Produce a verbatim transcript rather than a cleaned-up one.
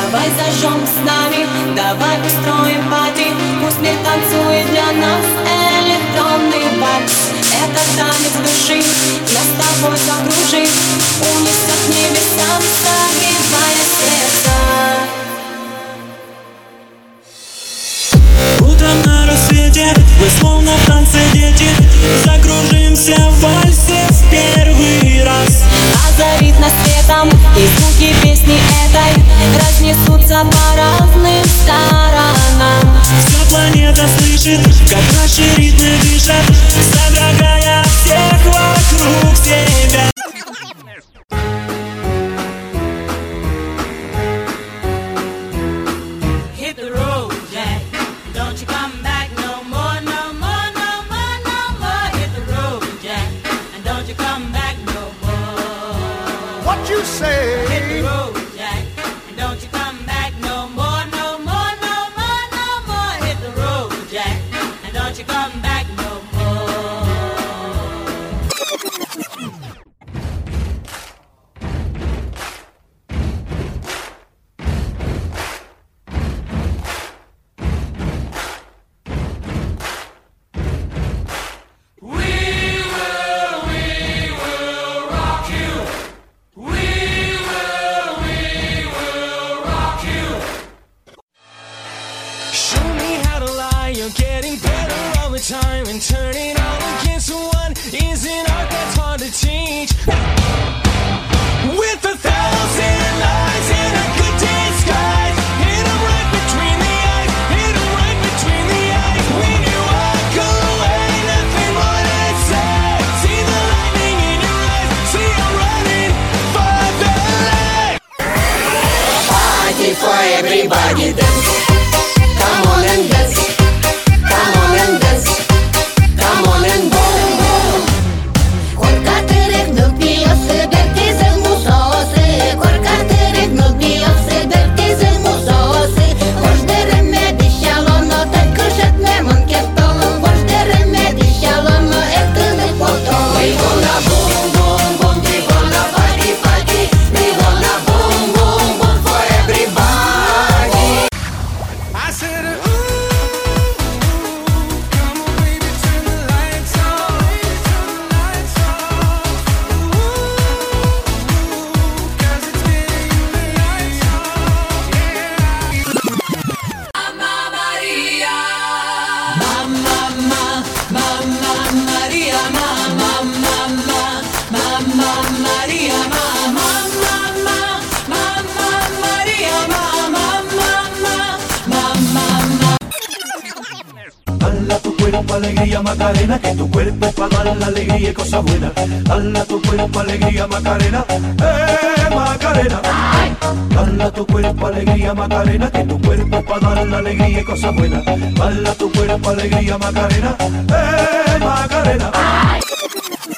Давай зажжем с нами, давай устроим пати. Пусть мир танцует для нас электронный вайб. Это танец души, нас с тобой закружит, унесет к небесам, согревая сердца. Утром на рассвете мы словно в танце дети, закружимся в вальсе в первый раз. Озарит нас светом, и звуки песни этой разнесутся по разным сторонам. Вся планета слышит, как наши ритмы дышат, содрогая всех вокруг себя. Hit the road, Jack. Don't you come back no more, no more, no more, no more. Hit the road, Jack. And don't you come back no more. What you say? Hit the road, Jack. And don't you come back no more, no more, no more, no more. Hit the road, Jack. And don't you come back no more. Show me how to lie, you're getting better all the time, and turning all against one is an art that's hard to teach. With a thousand lies and a good disguise, hit 'em right between the eyes, hit 'em right between the eyes. When you walk away, nothing more to say. See the lightning in your eyes, see I'm running for the light. Party for everybody, dance. Come on and dance, come on and dance, come on and boom boom. Korkaterek nukbiose, bertizel musose. Korkaterek nukbiose, bertizel musose. Vojdereme dishalono, tak krushetme monketolo. Vojdereme dishalono, etene poto. We gonna boom boom boom, we gonna party party. We gonna boom boom boom for everybody. I said, ooh, come on baby, turn the lights on, turn the lights on. Ooh, 'cause it's getting the lights on, yeah. Mamma Maria, Mamma ma, Mamma Maria, Mamma Mamma, Mamma Maria, Mamma Mamma, Mamma Maria, Mamma Mamma, Mamma. Dala tu cuerpo alegría Macarena, que tu cuerpo es para dar la alegría y cosas buenas. Dala tu cuerpo alegría Macarena, eh Macarena. Dala tu cuerpo alegría Macarena, que tu cuerpo es para dar la alegría y cosas buenas. Dala tu cuerpo alegría Macarena, eh Macarena.